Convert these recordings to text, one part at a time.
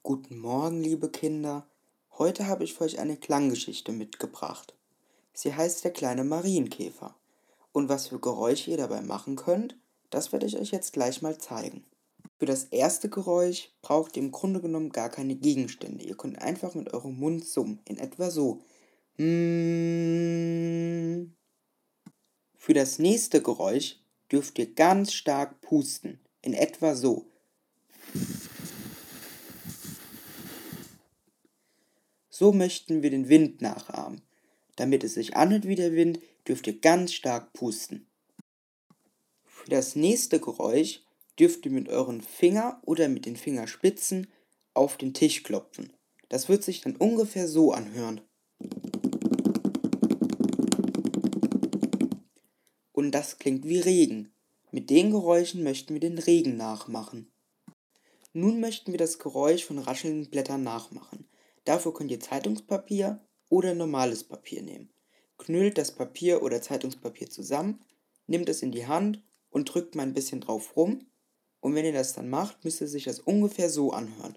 Guten Morgen, liebe Kinder. Heute habe ich für euch eine Klanggeschichte mitgebracht. Sie heißt der kleine Marienkäfer. Und was für Geräusche ihr dabei machen könnt, das werde ich euch jetzt gleich mal zeigen. Für das erste Geräusch braucht ihr im Grunde genommen gar keine Gegenstände. Ihr könnt einfach mit eurem Mund summen, in etwa so. Mm. Für das nächste Geräusch dürft ihr ganz stark pusten, in etwa so. So möchten wir den Wind nachahmen. Damit es sich anhört wie der Wind, dürft ihr ganz stark pusten. Für das nächste Geräusch dürft ihr mit euren Finger oder mit den Fingerspitzen auf den Tisch klopfen. Das wird sich dann ungefähr so anhören. Und das klingt wie Regen. Mit den Geräuschen möchten wir den Regen nachmachen. Nun möchten wir das Geräusch von raschelnden Blättern nachmachen. Dafür könnt ihr Zeitungspapier oder normales Papier nehmen. Knüllt das Papier oder Zeitungspapier zusammen, nehmt es in die Hand und drückt mal ein bisschen drauf rum. Und wenn ihr das dann macht, müsste sich das ungefähr so anhören.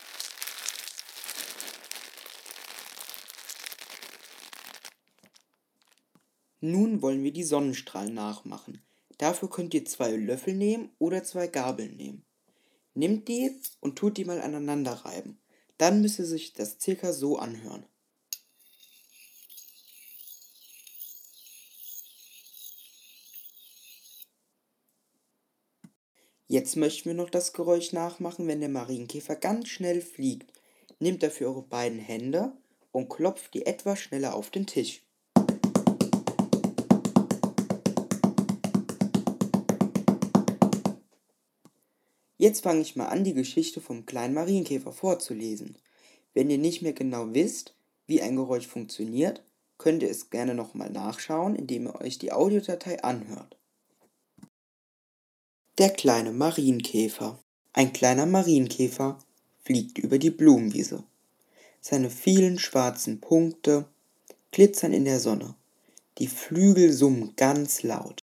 Nun wollen wir die Sonnenstrahlen nachmachen. Dafür könnt ihr 2 Löffel nehmen oder 2 Gabeln nehmen. Nehmt die und tut die mal aneinander reiben. Dann müsste sich das circa so anhören. Jetzt möchten wir noch das Geräusch nachmachen, wenn der Marienkäfer ganz schnell fliegt. Nehmt dafür eure beiden Hände und klopft die etwas schneller auf den Tisch. Jetzt fange ich mal an, die Geschichte vom kleinen Marienkäfer vorzulesen. Wenn ihr nicht mehr genau wisst, wie ein Geräusch funktioniert, könnt ihr es gerne nochmal nachschauen, indem ihr euch die Audiodatei anhört. Der kleine Marienkäfer. Ein kleiner Marienkäfer fliegt über die Blumenwiese. Seine vielen schwarzen Punkte glitzern in der Sonne. Die Flügel summen ganz laut.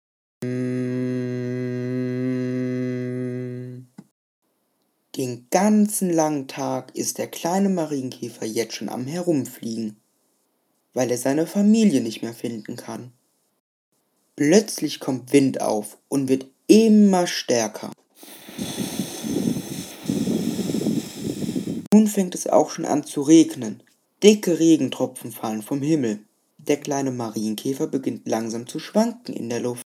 Den ganzen langen Tag ist der kleine Marienkäfer jetzt schon am Herumfliegen, weil er seine Familie nicht mehr finden kann. Plötzlich kommt Wind auf und wird immer stärker. Nun fängt es auch schon an zu regnen. Dicke Regentropfen fallen vom Himmel. Der kleine Marienkäfer beginnt langsam zu schwanken in der Luft.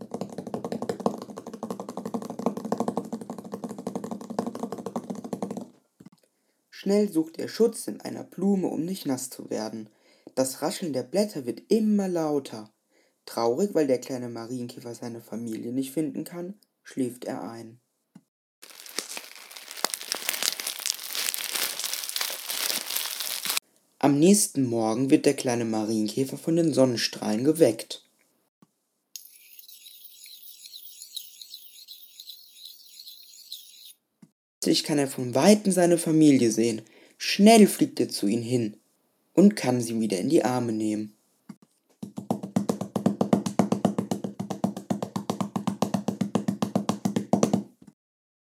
Schnell sucht er Schutz in einer Blume, um nicht nass zu werden. Das Rascheln der Blätter wird immer lauter. Traurig, weil der kleine Marienkäfer seine Familie nicht finden kann, schläft er ein. Am nächsten Morgen wird der kleine Marienkäfer von den Sonnenstrahlen geweckt. Plötzlich kann er von Weitem seine Familie sehen. Schnell fliegt er zu ihnen hin und kann sie wieder in die Arme nehmen.